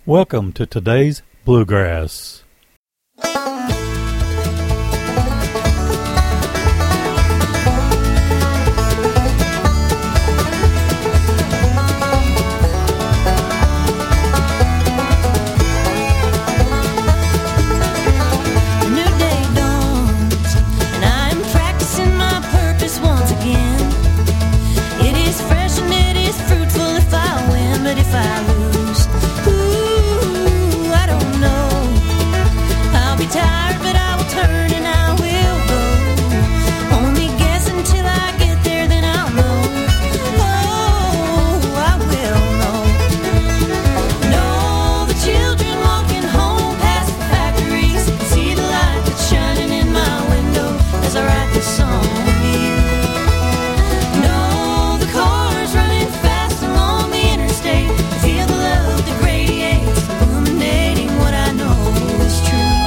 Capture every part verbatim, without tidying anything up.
Welcome to today's Bluegrass. If I lose, ooh, I don't know. I'll be tired, but I will turn and I will go. Only guess until I get there, then I'll know. Oh, I will know. Know the children walking home past the factories, see the light that's shining in my window as I write this song with you. Know the cars running fast along the interstate. Feel the love that radiates, illuminating what I know is true.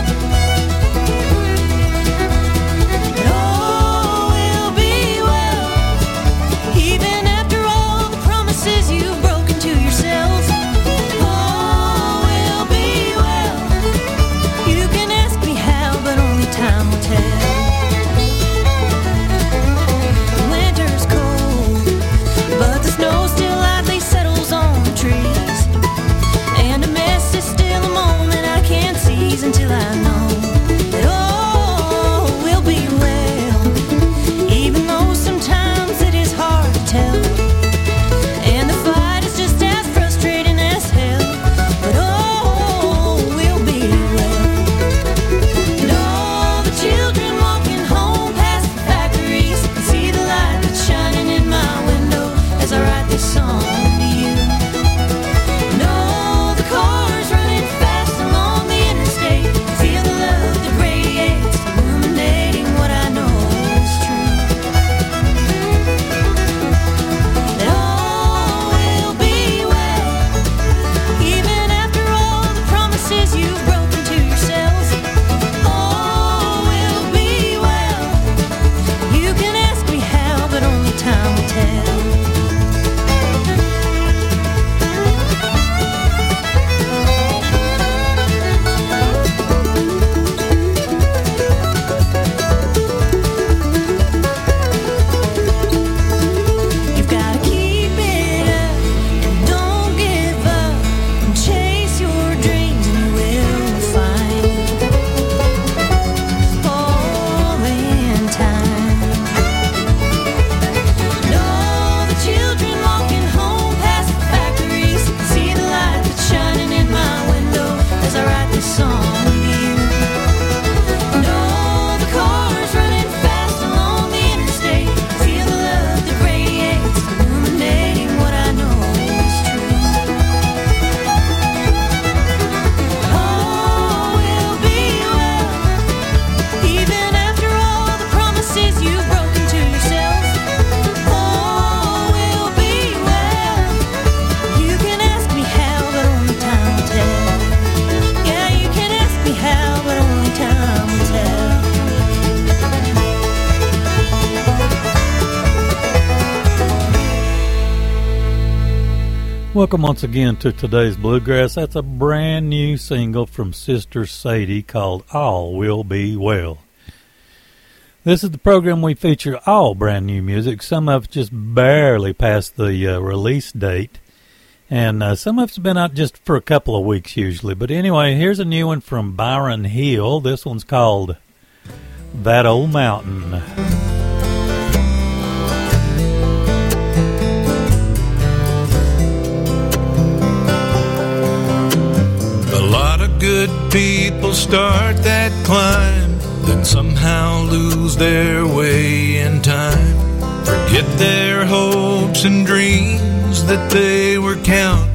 And all will be well, even after all the promises you've broken to yourself. All will be well. You can ask me how, but only time will tell. Winter's cold, but the snow still lightly settles on the trees. And a mess is still a moment I can't seize until I know that all will be well, even though sometimes it is hard to tell. And the fight is just as frustrating as hell, but all will be well. And all the children walking home past the factories can see the light that's shining in my window as I write this song to you. Know the cars running fast along the interstate, feel the love that radiates, illuminating what I know is true. That all will be well, even after all the promises you've broken to yourself. All will be well. You can ask me how, but only time will tell. You've gotta keep it up and don't give up and chase your dreams and you will find all in time. And all the children walking home past the factories see the light that's shining in my window as I write this song with you. And all the cars running fast along the interstate feel the love that radiates, illuminating what I know is true. All will be well, even after all the promises you've broken to yourself. All will be well. You can ask me how, but only time will tell. Yeah, you can ask me how, but only time will tell. Welcome once again to today's Bluegrass. That's a brand new single from Sister Sadie called All Will Be Well. This is the program we feature all brand new music. Some of it's just barely past the uh, release date. And uh, some of it's been out just for a couple of weeks usually. But anyway, here's a new one from Byron Hill. This one's called That Old Mountain. A lot of good people start that climb, then somehow lose their way in time. Forget their hopes and dreams that they were counting.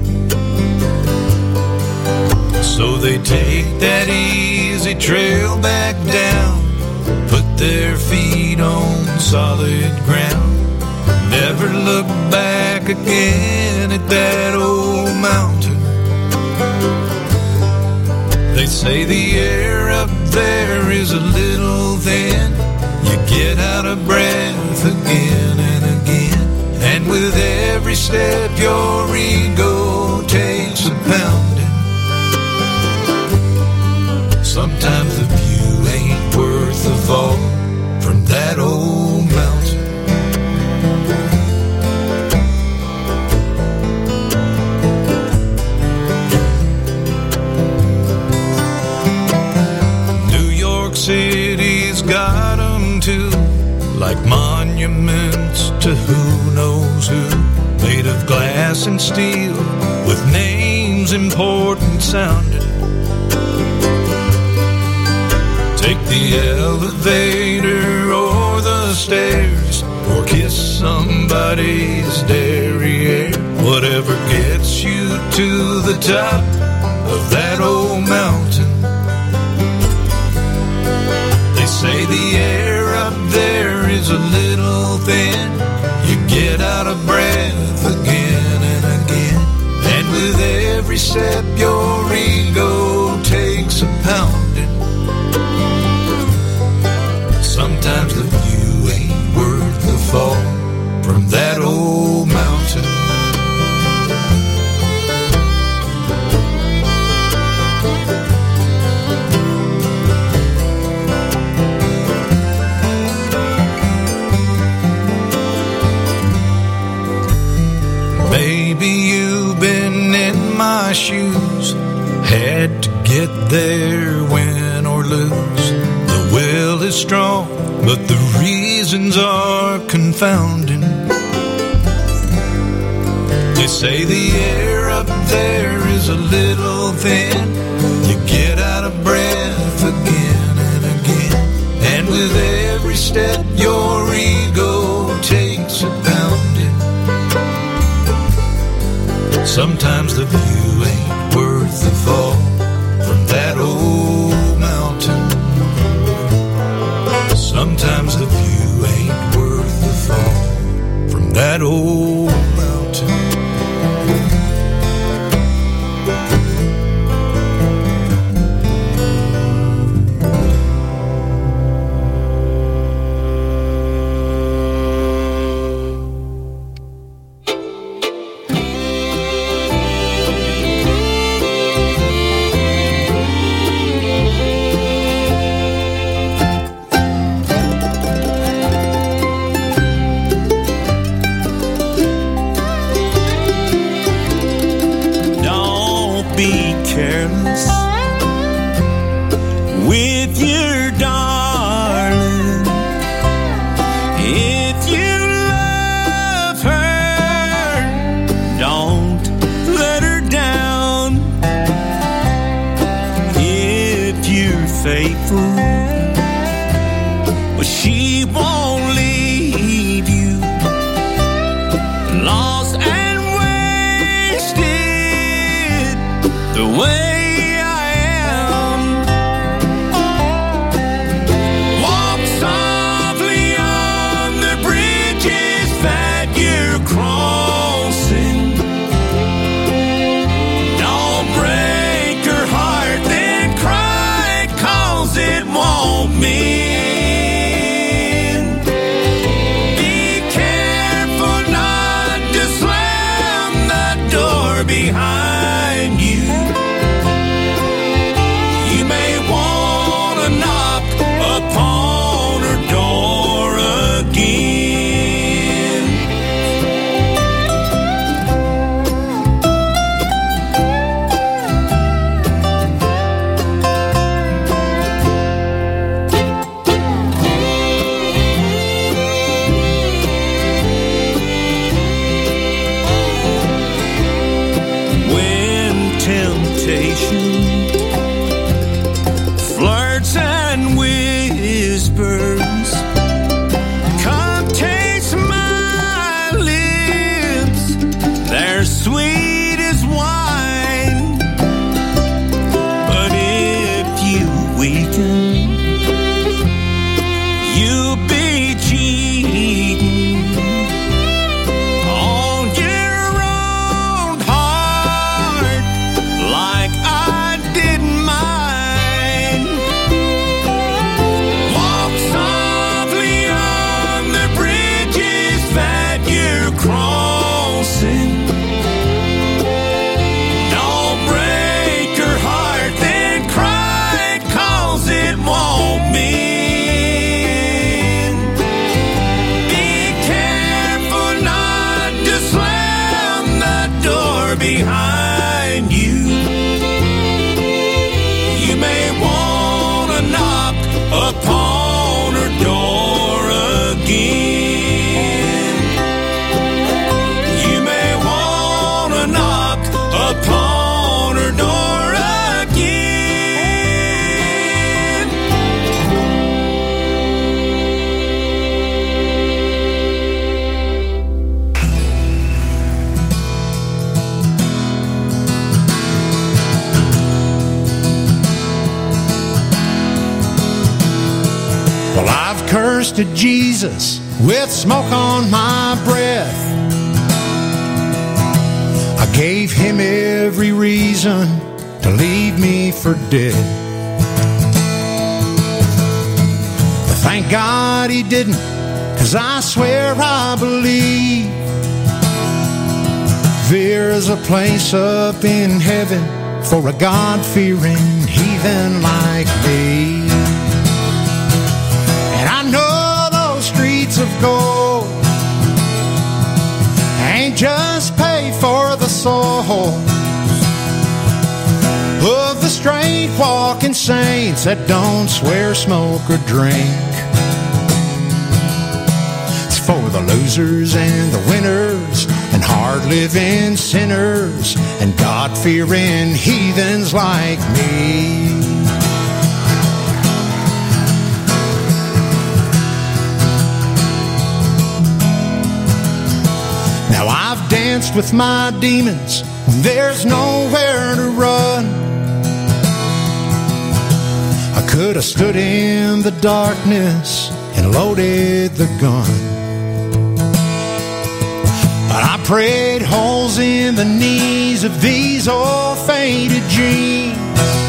So they take that easy trail back down, put their feet on solid ground, never look back again at that old mountain. They say the air up there is a little thin, you get out of breath again and again, and with every step your ego takes a pounding. to who knows who, made of glass and steel, with names important sounding. Take the elevator or the stairs, or kiss somebody's derriere. Whatever gets you to the top of that old mountain. They say the air up there is a little thin. You get out of breath again and again. And with every step your ego takes a pounding. Sometimes the view ain't worth the fall from that old mountain. Maybe you've been in my shoes, had to get there, win or lose. The will is strong, but the reasons are confounding. They say the air up there is a little thin. You get out of breath again and again. And with every step your ego takes a pounding. Sometimes the view ain't worth the fall from that old mountain. Sometimes the view ain't worth the fall from that old mountain. Upon her door again. cursed at Jesus with smoke on my breath. I gave him every reason to leave me for dead. But thank God he didn't, 'cause I swear I believe there's a place up in heaven for a God-fearing heathen like me. And I know those streets of gold ain't just paid for the souls of the straight walking saints that don't swear, smoke, or drink. It's for the losers and the winners and hard-living sinners and God-fearing heathens like me. Now I've danced with my demons when there's nowhere to run. I could have stood in the darkness and loaded the gun. But I prayed holes in the knees of these old faded jeans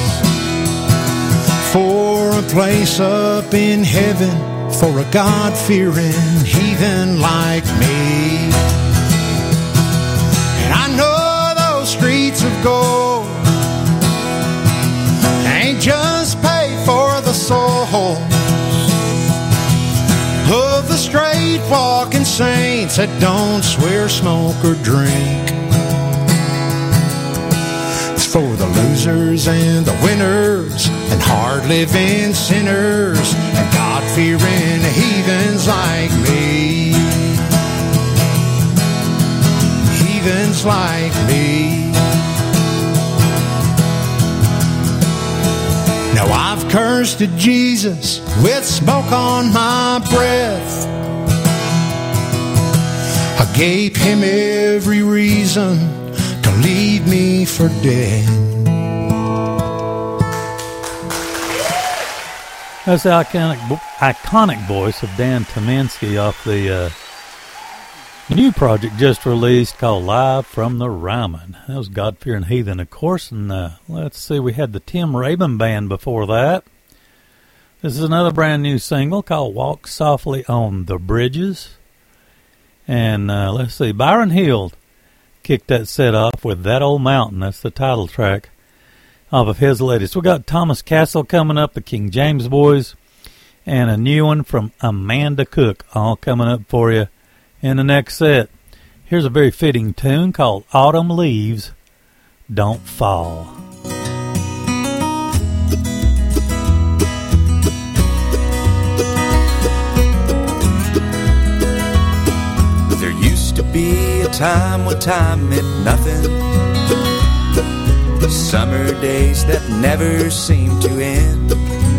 for a place up in heaven for a God-fearing heathen like me. And I know those streets of gold ain't just paid for the souls of the straight walking saints that don't swear, smoke, or drink. It's for the losers and the winners and hard-living sinners and God-fearing heathens like me. Heathens like me. Now I've cursed at Jesus with smoke on my breath. I gave him every reason to leave me for dead. That's the iconic, iconic voice of Dan Tyminski off the uh, new project just released called Live from the Ryman. That was God-fearing heathen, of course. And uh, let's see, we had the Tim Rabin Band before that. This is another brand new single called Walk Softly on the Bridges. And uh, let's see, Byron Hill kicked that set off with That Old Mountain. That's the title track off of his latest. We got Thomas Castle coming up, the King James Boys, and a new one from Amanda Cook, all coming up for you in the next set. Here's a very fitting tune called Autumn Leaves Don't Fall. There used to be a time when time meant nothing. Summer days that never seemed to end.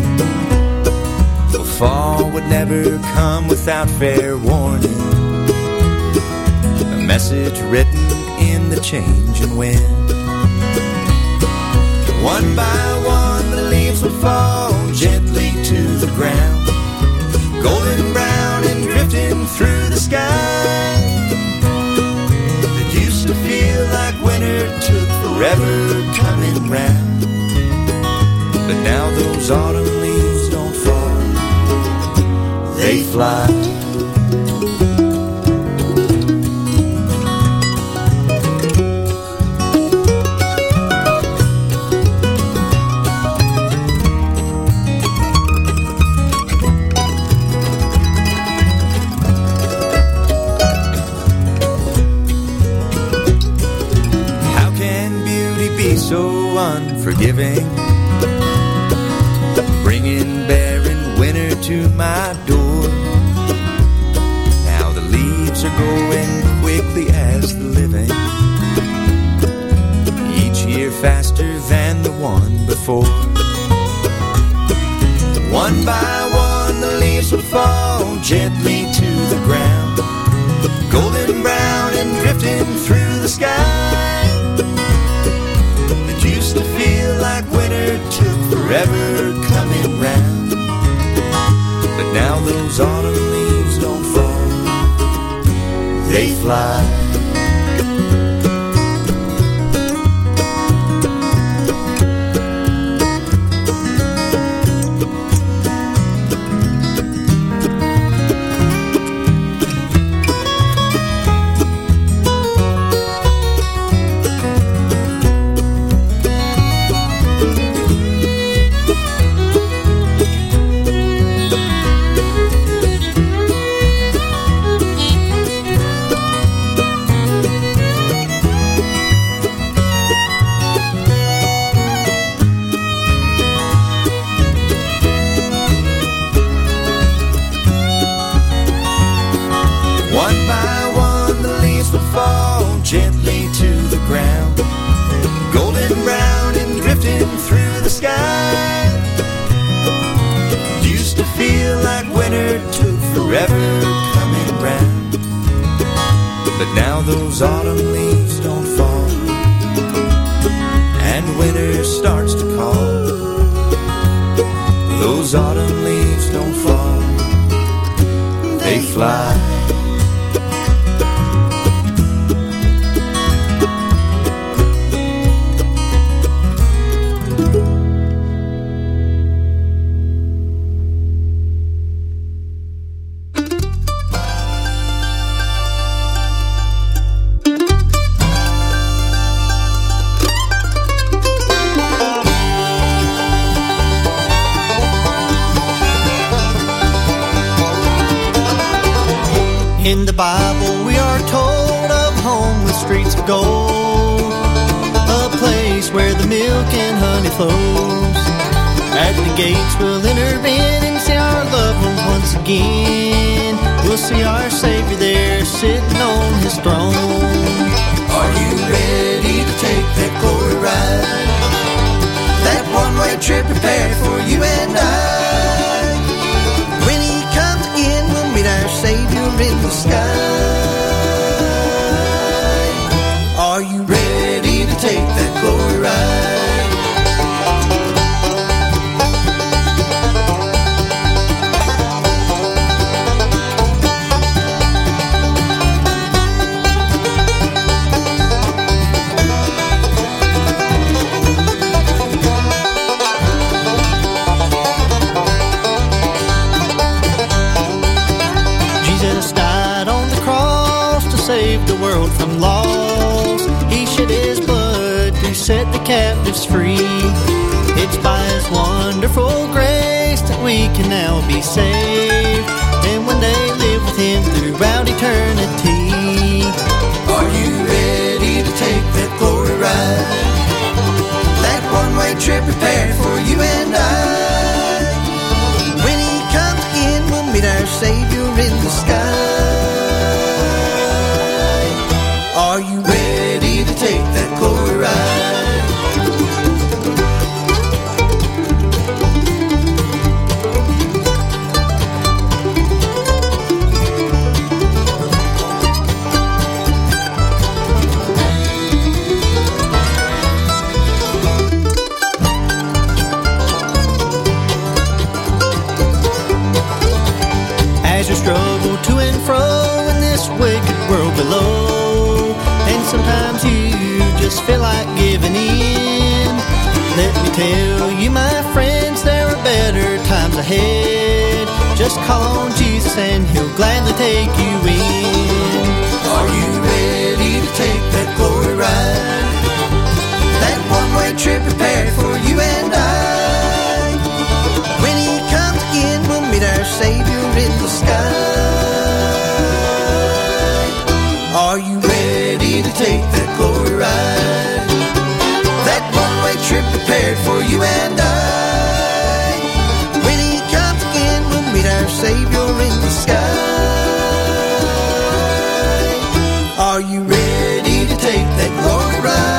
The fall would never come without fair warning. A message written in the changing wind. One by one the leaves would fall gently to the ground, golden brown and drifting through the sky. It used to feel like winter took forever coming round, but now those autumn leaves don't fall, they fly. So unforgiving, bringing barren winter to my door. Now the leaves are going quickly as the living, each year faster than the one before. One by one the leaves will fall gently to the ground, golden brown and drifting through the sky. Used to feel like winter took forever coming round, but now those fly. Forever coming round, but now those autumn leaves don't fall, and winter starts to call. Those autumn leaves don't fall, they fly. In the Bible we are told of home with streets of gold, a place where the milk and honey flows. At the gates we'll enter in and see our loved ones once again. We'll see our Savior there sitting on his throne. Are you ready to take that glory ride? That one-way trip prepared for you and I. When he comes again, we'll meet our Savior in the sky. Are you ready to take that glory ride? Save the world from loss. He shed his blood to set the captives free. It's by his wonderful grace that we can now be saved, and one day live with him throughout eternity. Are you ready to take that glory ride? That one-way trip prepared for you and I. When he comes again, we'll meet our Savior in the sky. Are you ready to take that glory ride? As you struggle to and fro in this wicked world below, and sometimes you just feel like giving in, let me tell you, my friends, there are better times ahead. Just call on Jesus and he'll gladly take you in. Are you ready to take that glory ride? That one-way trip prepared for you and I. When he comes again, we'll meet our Savior in the sky. Are you ready to take that glory ride? That one-way trip prepared for you and I. When he comes again, we'll meet our Savior in the sky. Are you ready to take that glory ride?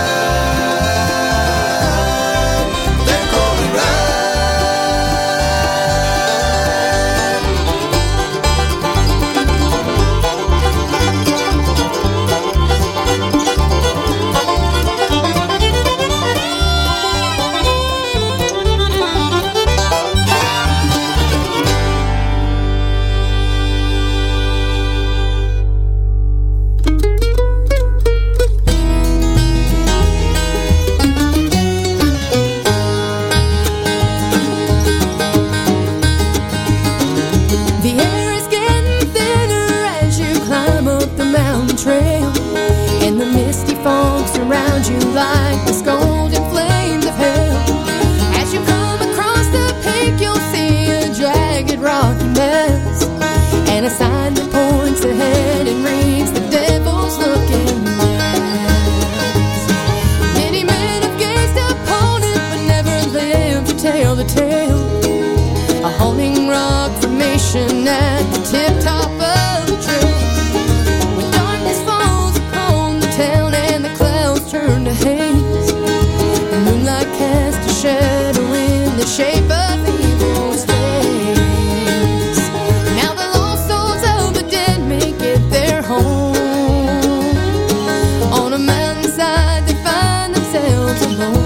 like the golden flames of hell. As you come across the peak, you'll see a jagged rocky mess, and a sign that points ahead and reads the devil's looking glass. Many men have gazed upon it, but never lived to tell the tale. A haunting rock formation at the tip top of the trail. When darkness falls upon the town and the clouds turn to haze, the moonlight casts a shadow in the shape of evil's face. Now the lost souls of the dead make it their home. On a mountainside they find themselves alone.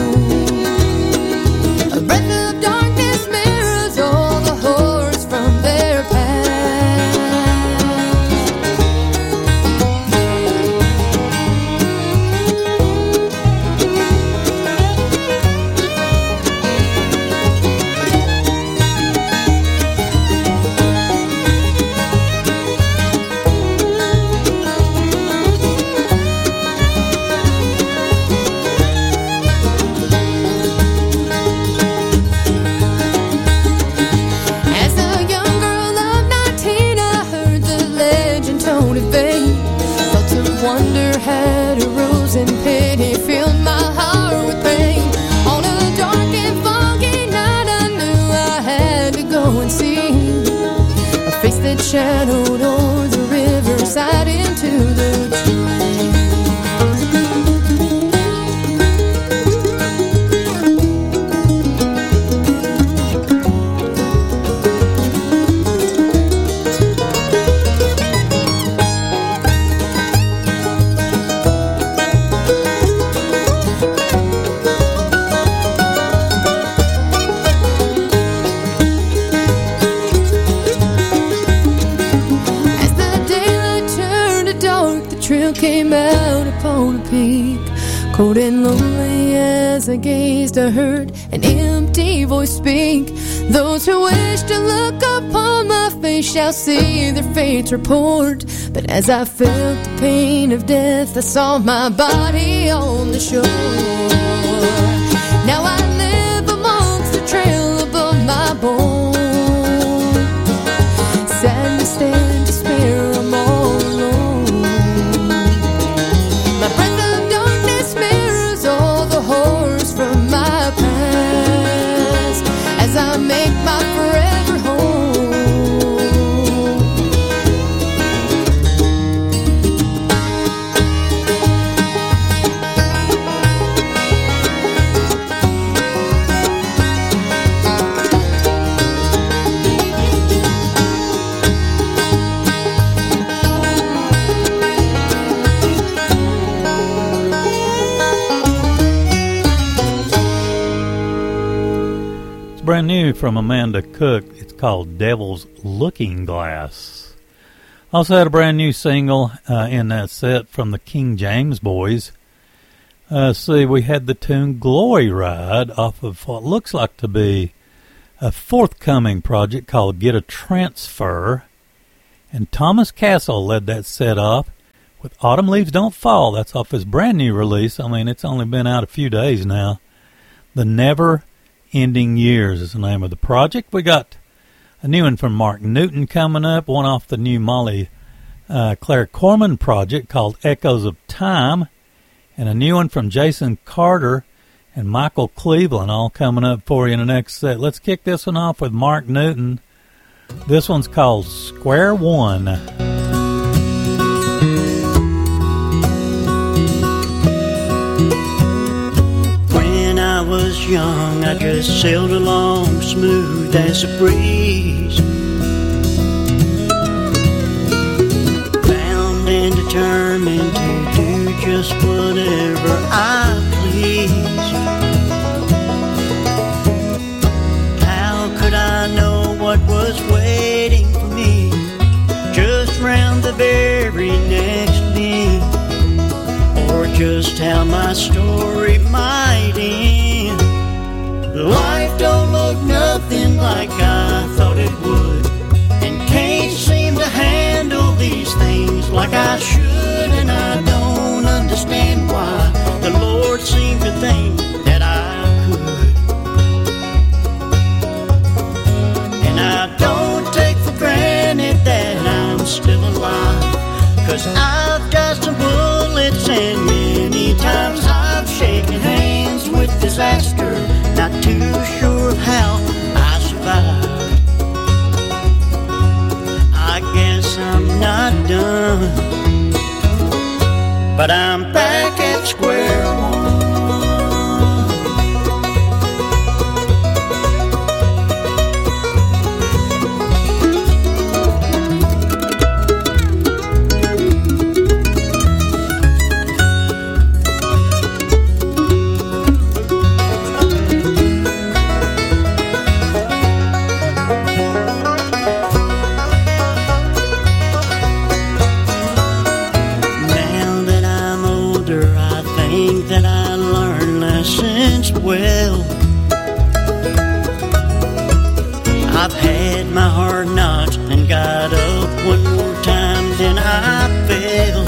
A breath of darkness mirrors all the horrors from their past. As a young girl of nineteen, I heard the legend told in vain. Thoughts of wonder had arose and pity filled my heart with pain. On a dark and foggy night, I knew I had to go and see a face that shadowed o'er the riverside into the trees. As the daylight turned to dark, the trail came out upon a peak. Cold and lonely as I gazed, I heard an empty voice speak. Those who wish to look upon my face shall see their fate's report. But as I felt the pain of death, I saw my body on the shore. Now I live amongst the trail above my bones. Sadness and despair, I'm all alone. My breath of darkness mirrors all the horrors from my past as I make my forever home. It's brand new from Amanda Cook. It's called Devil's Looking Glass. Also had a brand new single uh, in that set from the King James Boys. Uh, see, we had the tune Glory Ride off of what looks like to be a forthcoming project called Get a Transfer. And Thomas Castle led that set off with Autumn Leaves Don't Fall. That's off his brand new release. I mean, it's only been out a few days now. The Never Ending Years is the name of the project. We got a new one from Mark Newton coming up, one off the new Molly uh, Claire Corman project called Echoes of Time, and a new one from Jason Carter and Michael Cleveland, all coming up for you in the next set. Let's kick this one off with Mark Newton. This one's called Square One. When I was young, I just sailed along smooth as a breeze, bound and determined to do just whatever I please. How could I know what was waiting for me just round the very next bend, or just how my story might end? Life don't look nothing like I thought it would, and can't seem to handle these things like I should, and I don't understand why the Lord well. I've had my hard knocks and got up one more time, then I fell.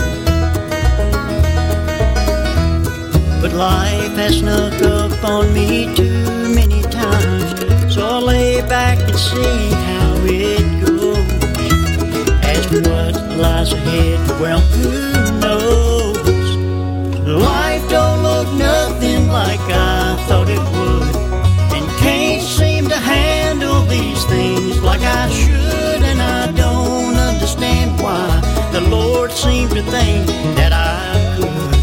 But life has snuck up on me too many times, so I'll lay back and see how it goes. As for what lies ahead, well, who knows? Life don't look nothing like I thought it would, and can't seem to handle these things like I should. And I don't understand why the Lord seemed to think that I could.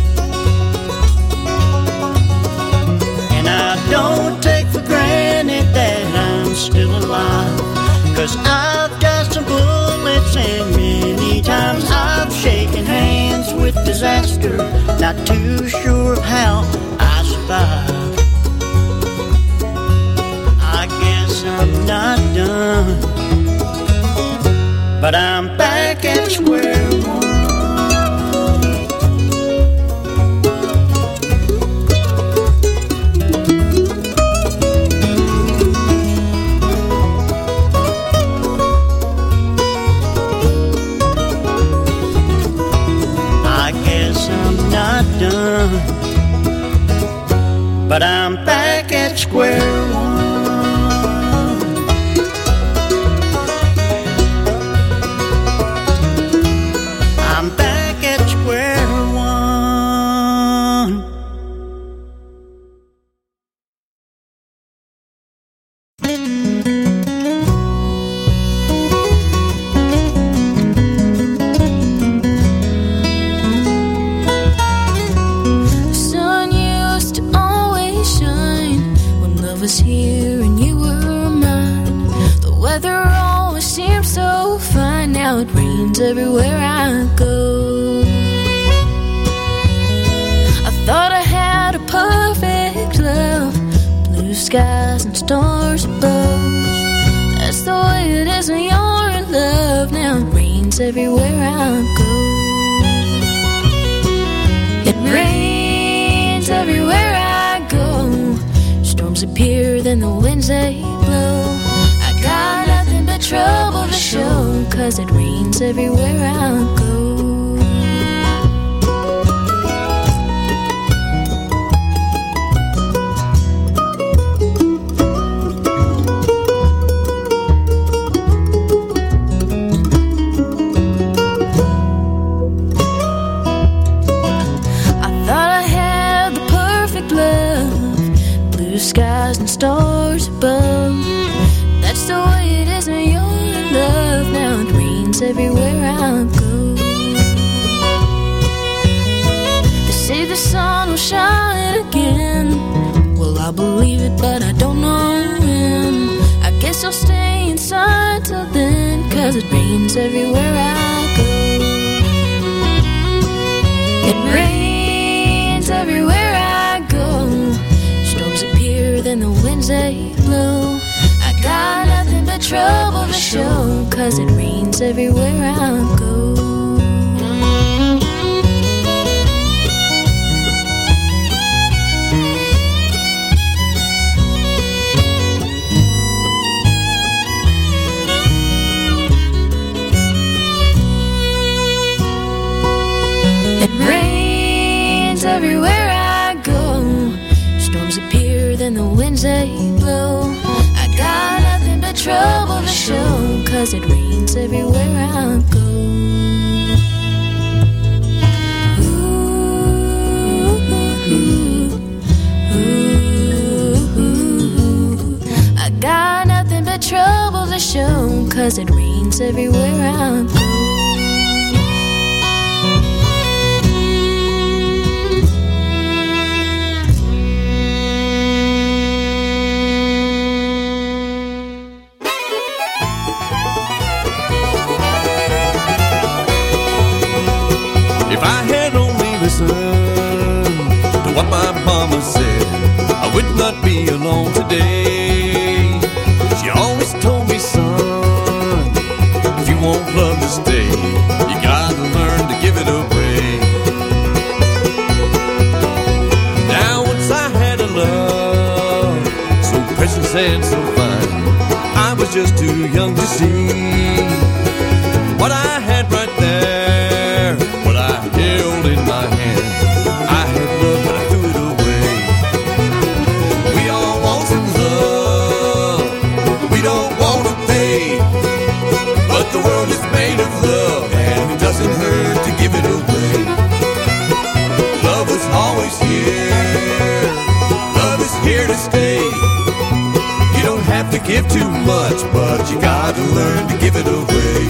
And I don't take for granted that I'm still alive, 'cause I've dodged some bullets and many times I've shaken hands with disaster, not too sure of how I survived. I guess I'm not done, but I'm back at square one. Done, but I'm back at square one. I'm back at square one. Was here and you were mine. The weather always seems so fine. Now it rains everywhere I go. I thought I had a perfect love, blue skies and stars above. That's the way it is when you're in love. Now it rains everywhere I go. It rains everywhere I go. Storms appear, then the winds they blow. I got nothing but trouble to show, 'cause it rains everywhere I go. I thought I had the perfect love, skies and stars above. That's the way it is when you're in love. Now it rains everywhere I go. They say the sun will shine again. Well, I believe it, but I don't know when. I guess I'll stay inside till then, 'cause it rains everywhere I go. It rains everywhere I go. Storms appear, then the winds they blow. I got nothing but trouble to show, 'cause it rains everywhere I go. It rains everywhere I go. Storms appear, then the winds they blow. I got nothing but trouble to show, 'cause it rains everywhere I go. Ooh, ooh, ooh. I got nothing but trouble to show, 'cause it rains everywhere I go. If I had only listened to what my mama said, I would not be alone today. She always told me, son, if you want love to stay, you gotta learn to give it away. Now once I had a love and so fine. I was just too young to see what I had right there, what I held in my hand. I had love, but I threw it away. We all want some love, we don't want to pay, but the world is made of love, and it doesn't hurt to give it away. Love was always here, love is here to stay. You don't have to give too much, but you gotta learn to give it away.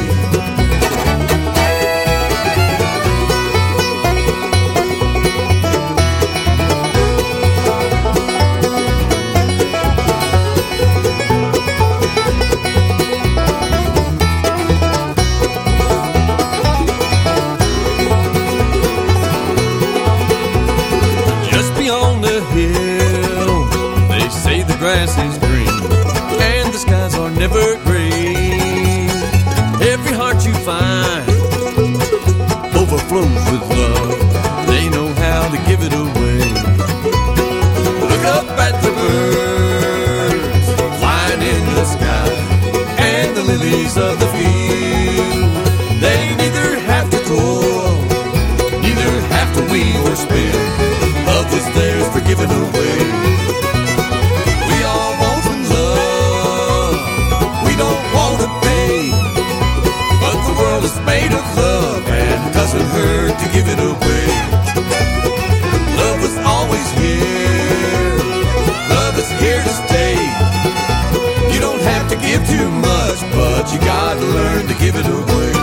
Just beyond the hill, they say the grass is green and the skies are never gray. Every heart you find overflows with love. They know how to give it away. Look up at the birds flying in the sky and the lilies of the field. They neither have to toil, neither have to weave or spin. Love was theirs for giving away. We all want some love, we don't want to pay, but the world is made of love, and it doesn't hurt to give it away. Love was always here, love is here to stay. You don't have to give too much, but you gotta learn to give it away.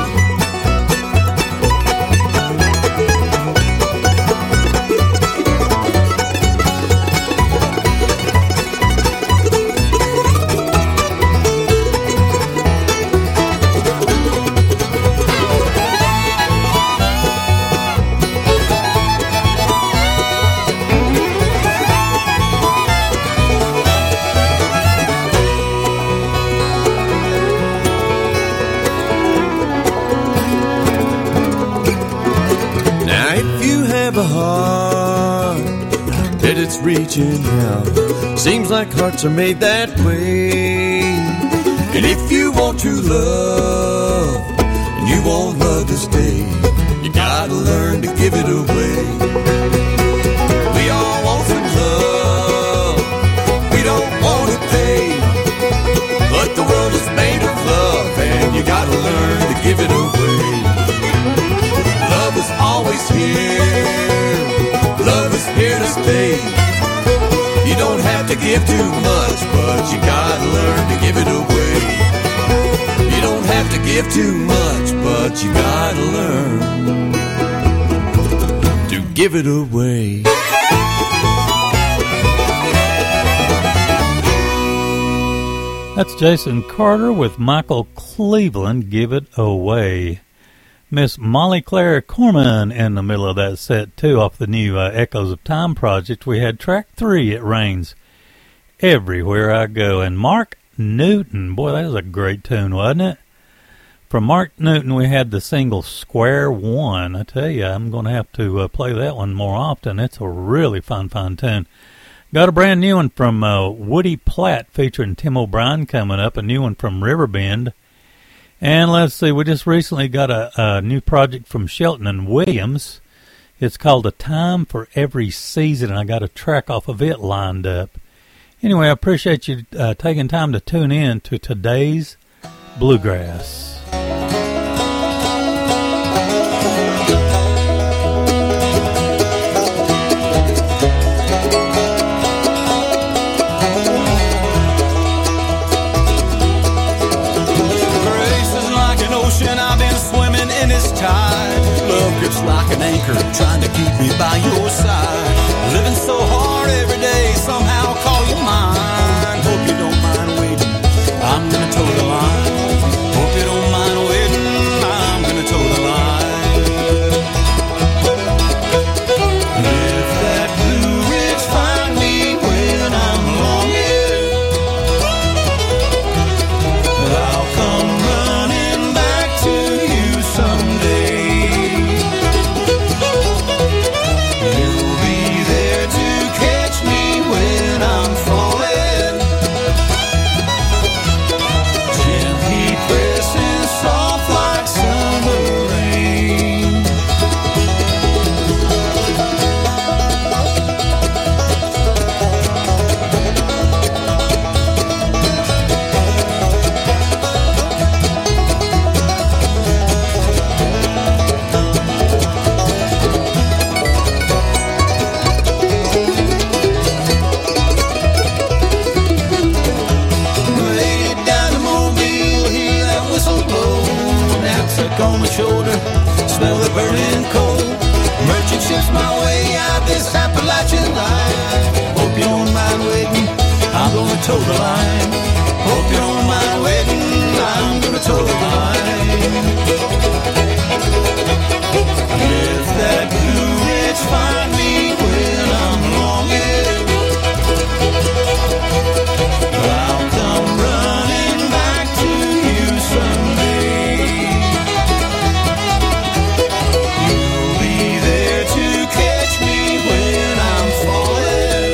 A heart that it's reaching out. Seems like hearts are made that way. And if you want to love and you want love to stay, you gotta learn to give it away. We all want some love, we don't want to pay, but the world is made of love, and you gotta learn to give it away. Love is always here, love is here to stay. You don't have to give too much, but you gotta learn to give it away. You don't have to give too much, but you gotta learn to give it away. That's Jason Carter with Michael Cleveland, Give It Away. Miss Molly Claire Corman in the middle of that set, too, off the new uh, Echoes of Time project. We had track three, It Rains Everywhere I Go. And Mark Newton, boy, that was a great tune, wasn't it? From Mark Newton, we had the single Square One. I tell you, I'm going to have to uh, play that one more often. It's a really fun, fun tune. Got a brand new one from uh, Woody Platt featuring Tim O'Brien coming up, a new one from Riverbend. And let's see, we just recently got a, a new project from Shelton and Williams. It's called A Time for Every Season, and I got a track off of it lined up. Anyway, I appreciate you uh, taking time to tune in to today's Bluegrass. Love grips like an anchor, trying to keep me by your side. Living so hard every day, somehow call you mine. Hope you don't mind waiting, I'm gonna toe the line. Hope you don't mind waiting. toe the line. Hope you don't mind waiting, I'm gonna toe the line. If that Blue Ridge find me when I'm longing, I'll come running back to you someday. You'll be there to catch me when I'm falling,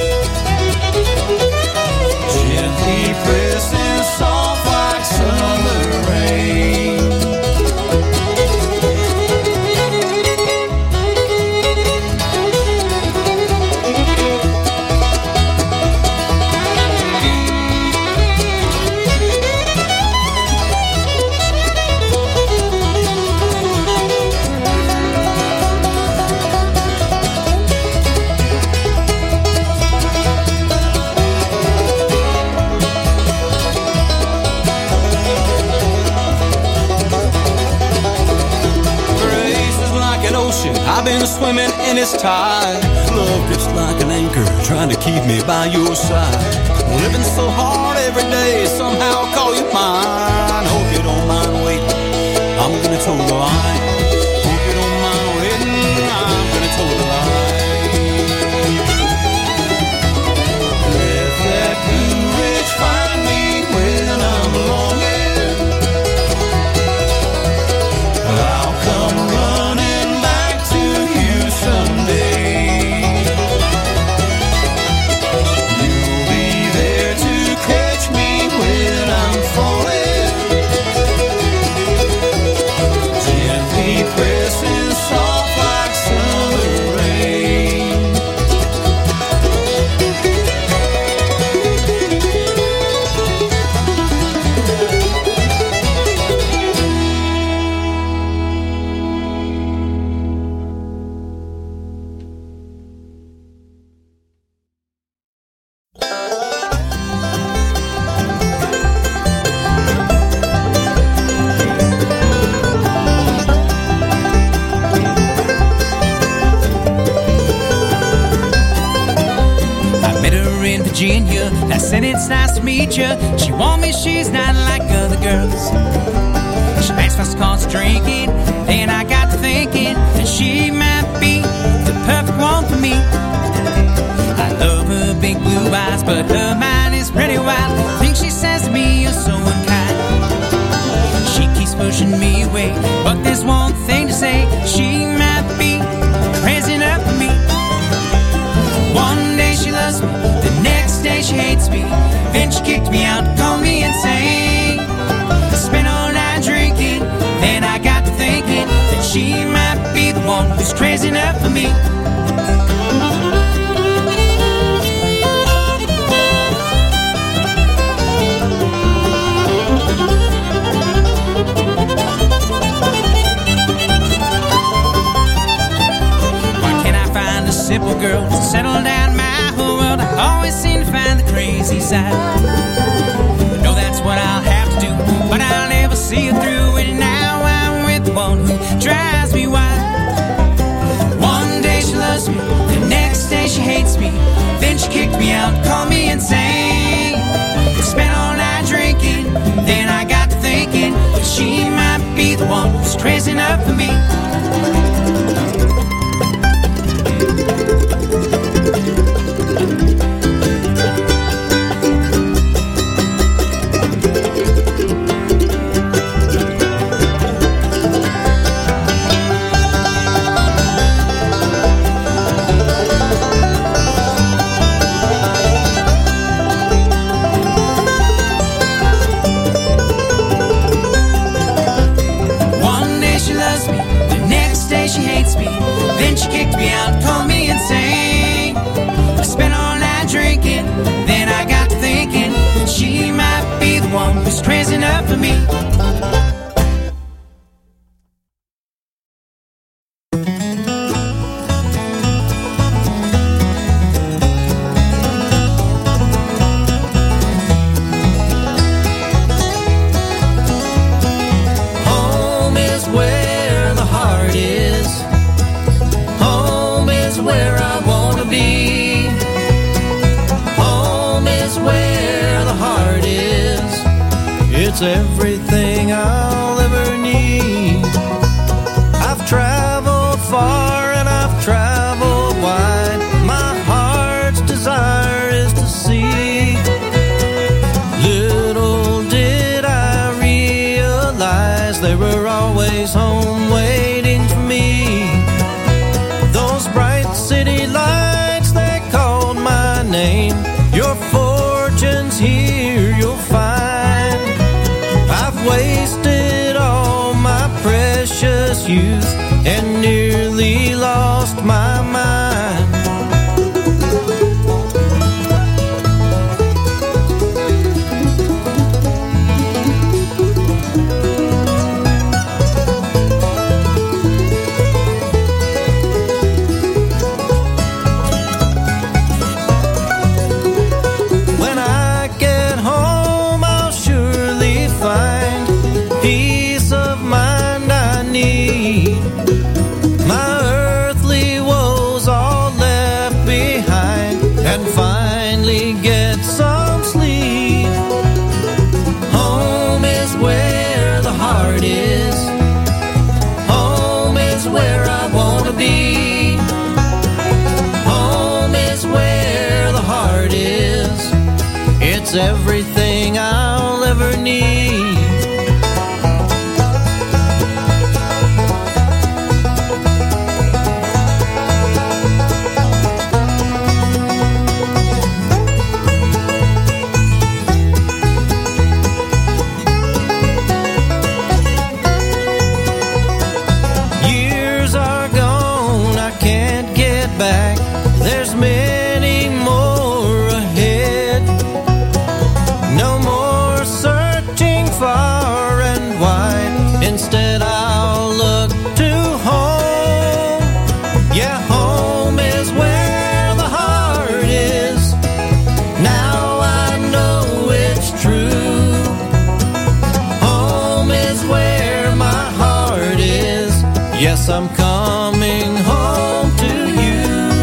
gently pressing soft like summer rain. I've been swimming in its tide. Love gets like an anchor trying to keep me by your side. Living so hard every day, somehow call you mine. Hope you don't mind waiting, I'm gonna toe the line. Hope you don't mind waiting, I'm gonna toe the line. Let that Blue Ridge find me when I'm longing, I'll come running back to you someday. You'll be there to catch me when I'm falling, gently pressing soft like summer rain. I met her in Virginia. I said it's nice to meet you. She warned me she's not like other girls. She asked if I starts drinking. Then I got to thinking that she might be the perfect one for me. I love her big blue eyes, but her mind is pretty wild. Think she says to me, you're so unkind. She keeps pushing me away, but there's one thing to say. She might be crazy enough for me. One day she loves me, the next day she hates me. Then she kicked me out, called me insane. I spent all night drinking, then I got to thinking that she might be the one who's crazy enough for me. Why can't I find a simple girl to settle down my whole world? I always seem to find the crazy side. I know that's what I'll have to do, but I'll never see her through. And now I'm with the one who drives me wild. One day she loves me, the next day she hates me. Then she kicked me out, called me insane. I spent all night drinking, then I got to thinking that she might be the one who's crazy enough for me. One day she loves me, the next day she hates me. Then she kicked me out, called me insane. I spent all night drinking, then I got to thinking that she might be the one who's crazy enough for me. Home is where the heart is. Home is where I wanna be. Home is where It's everything I'll ever need. I've traveled far and I've traveled wide. My heart's desire is to see. Little did I realize they were always home waiting for me. Those bright city lights, they called my name. Your fortune's here, you'll find. I've wasted all my precious youth and nearly lost my mind. When I get home, I'll surely find peace of mind I need. My earthly woes all left behind, and finally get some sleep. Home is where the heart is. Home is where I want to be. Home is where the heart is. It's everything I'll ever need. Years are gone, I can't get back. There's many more ahead. No more searching far and wide. Instead I'll look to home. Yeah, home is where the heart is. Now I know it's true. Home is where my heart is. Yes, I'm coming home to you.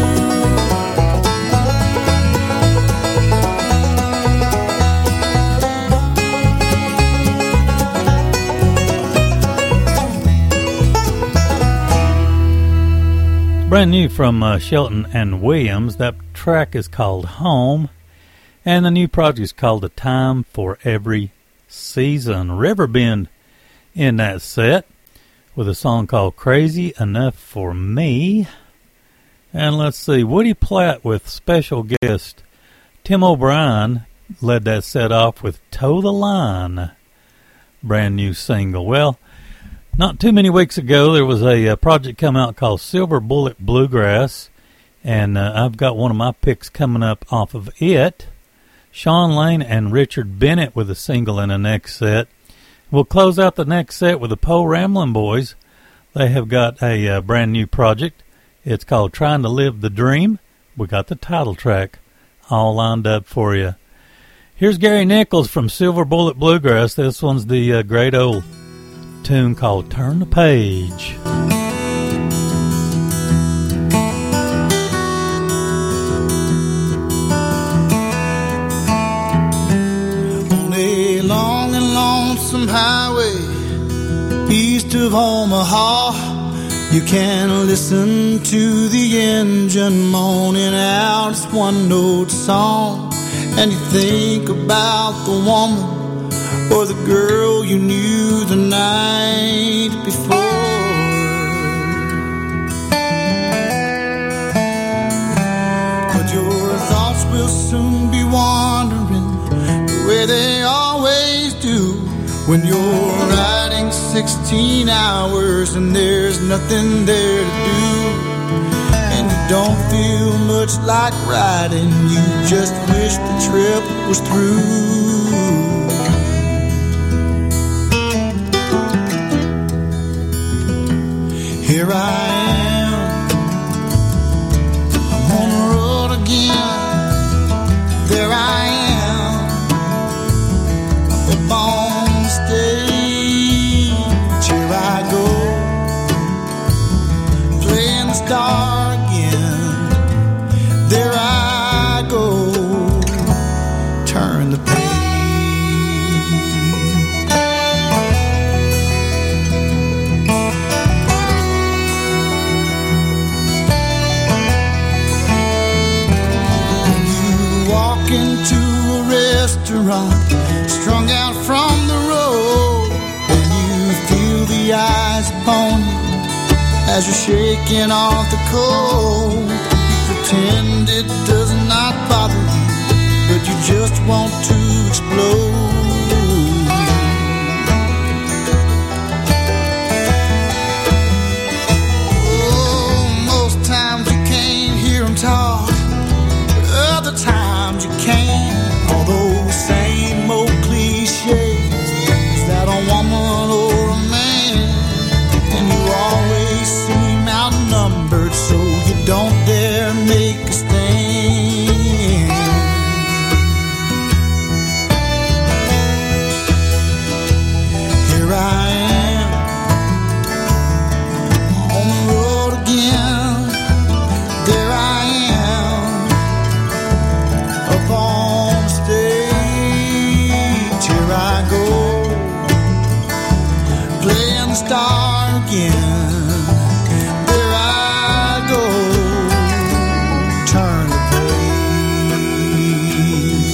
Brand new from uh, Shelton and Williams. That track is called Home, and the new project is called A Time for Every Season. Riverbend in that set with a song called Crazy Enough for Me. And let's see, Woody Platt with special guest Tim O'Brien led that set off with Toe the Line, brand new single. Well, not too many weeks ago, there was a, a project come out called Silver Bullet Bluegrass, and uh, I've got one of my picks coming up off of it. Sean Lane and Richard Bennett with a single in the next set. We'll close out the next set with the Poe Ramblin' Boys. They have got a uh, brand new project. It's called Trying to Live the Dream. We got the title track all lined up for you. Here's Gary Nichols from Silver Bullet Bluegrass. This one's the uh, great old tune called Turn the Page. On a long and lonesome highway east of Omaha, you can listen to the engine moaning out its one-note song, and you think about the woman or the girl you knew the night before. But your thoughts will soon be wandering the way they always do when you're riding sixteen hours and there's nothing there to do, and you don't feel much like riding, you just wish the trip was through. Here I am, I'm on the road again. There I am, up on the stage. Here I go, playing the star again. There I go, turn the page. into a restaurant, strung out from the road, and you feel the eyes upon you as you're shaking off the cold. You pretend it does not bother you, but you just want to explode. Talk, but other times you can't. All those same old cliches, is that a woman or a man? And you always seem outnumbered, so you don't dare make a stand. Here I am on the road again. There I star again. There I go, turn the page.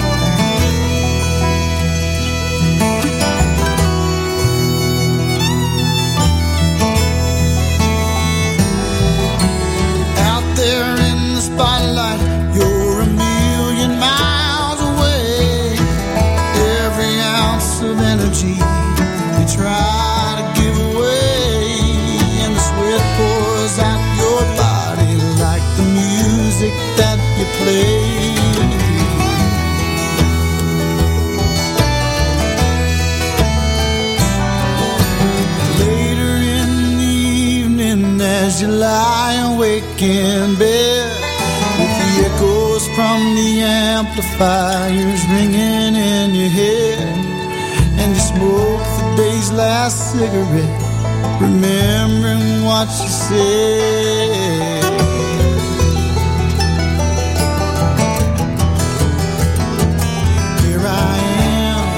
Out there in the spotlight, you're a million miles away. Every ounce of energy you try pours out your body like the music that you play. Later in the evening, as you lie awake in bed, with the echoes from the amplifiers ringing in your head, and you smoke the day's last cigarette, remembering what you said. Here I am,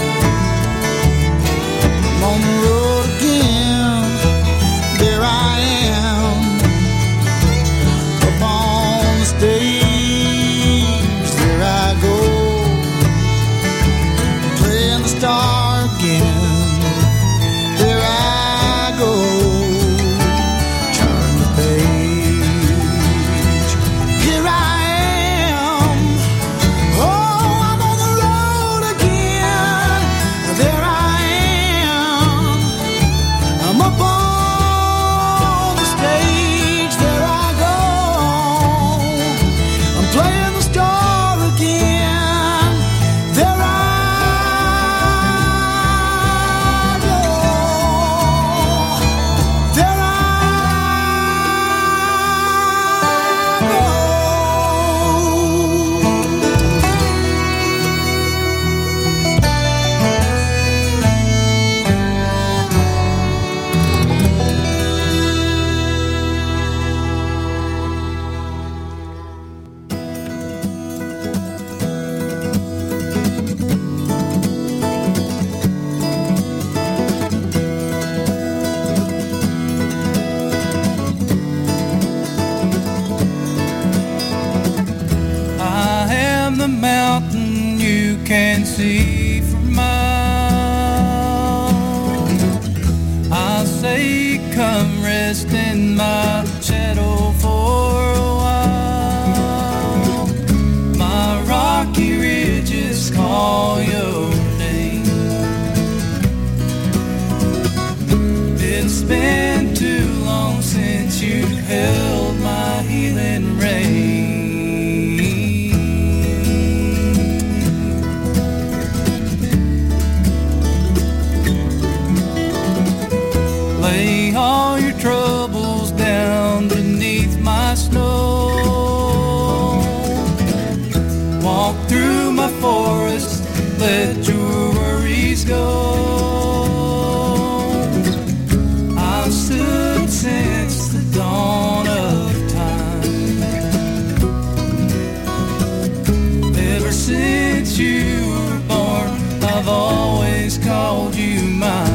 I'm on the road again. There I am, up on the stage. There I go, playing the star again. There I go, turn the page. Here I am, oh, I'm on the road again. There I am, I'm up on the stage. There I go, I'm playing the star again. There I mountain you can see for miles. I'll say, come rest in my shadow for a while. My rocky ridges call your name. It's been too long since you held my healing rain. Lay all your troubles down beneath my snow. Walk through my forest, let your worries go. I've stood since the dawn of time. Ever since you were born, I've always called you mine.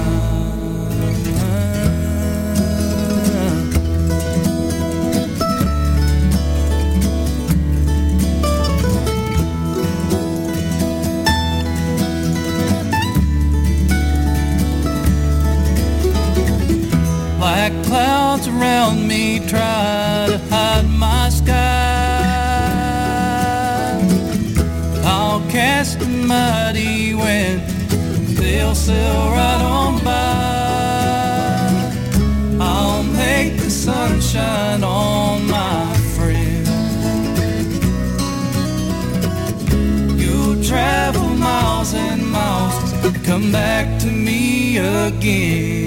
clouds around me try to hide my sky. I'll cast a mighty wind, they'll sail right on by. I'll make the sunshine on my friend. You'll travel miles and miles to come back to me again.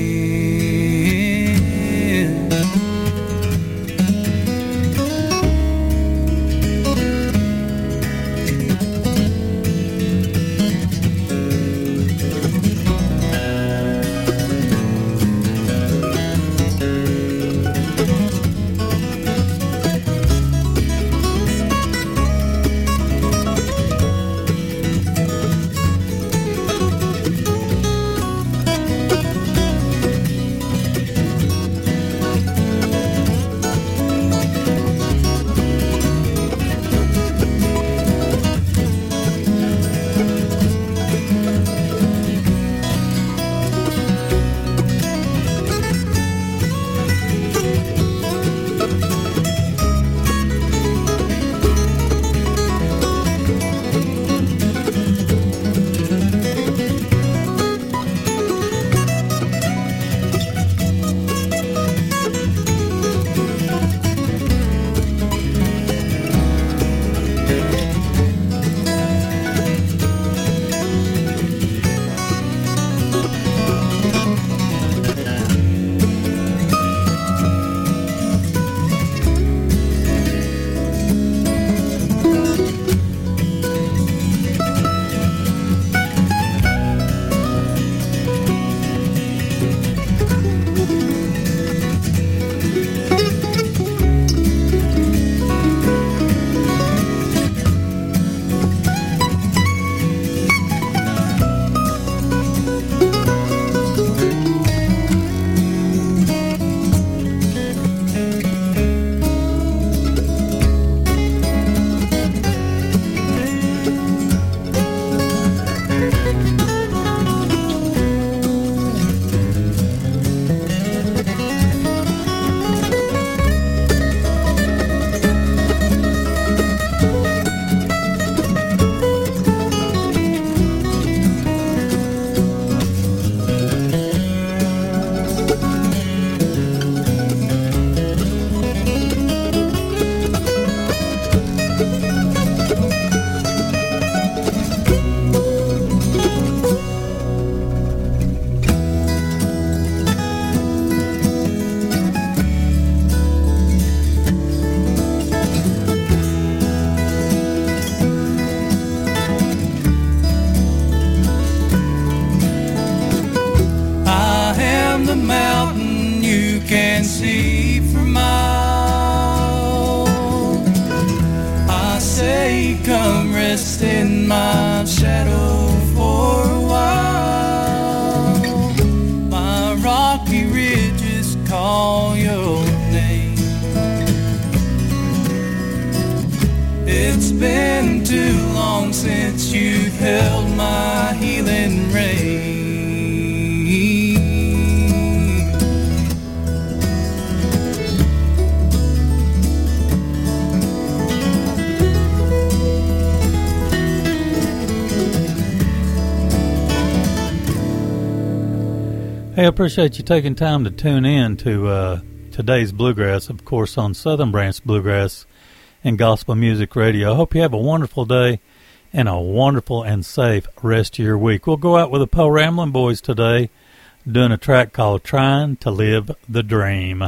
rest in my shadow for a while. My rocky ridges call your name. It's been too long since you held my healing ray. Hey, I appreciate you taking time to tune in to uh, today's Bluegrass, of course, on Southern Branch Bluegrass and Gospel Music Radio. I hope you have a wonderful day and a wonderful and safe rest of your week. We'll go out with the Po Ramblin' Boys today, doing a track called Trying to Live the Dream.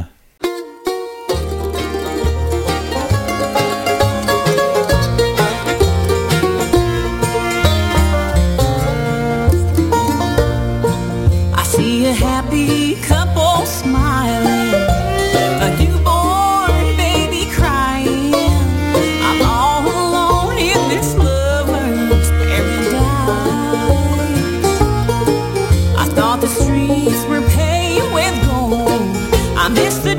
A happy couple smiling, a newborn baby crying. I'm all alone in this lover's paradise. I thought the streets were paved with gold. I missed the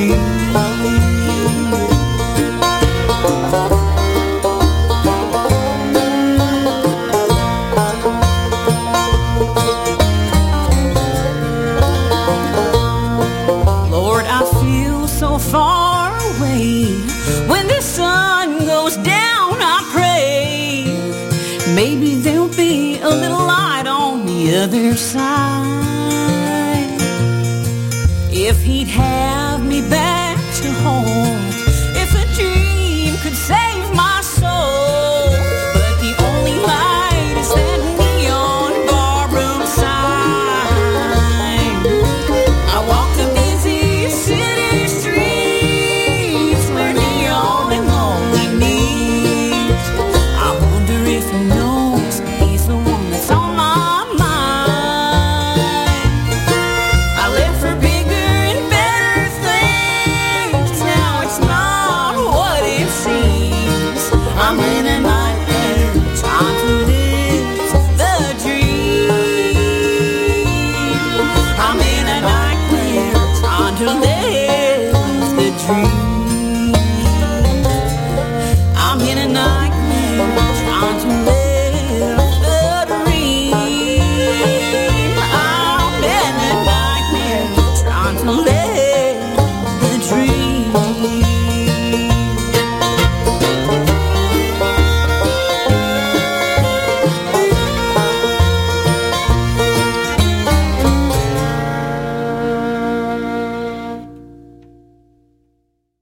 dream. Lord, I feel so far away. When the sun goes down, I pray maybe there'll be a little light on the other side. If he'd have me back to home, if a dream could save my soul, but the only light is that neon barroom sign. I walk the busy city streets where neon and lonely meet. I wonder if he knows he's the one that's on my mind. I left for bigger and better things. Now it's not what it seems. I'm in a nightmare trying to live the dream. I'm in a nightmare trying to live the dream.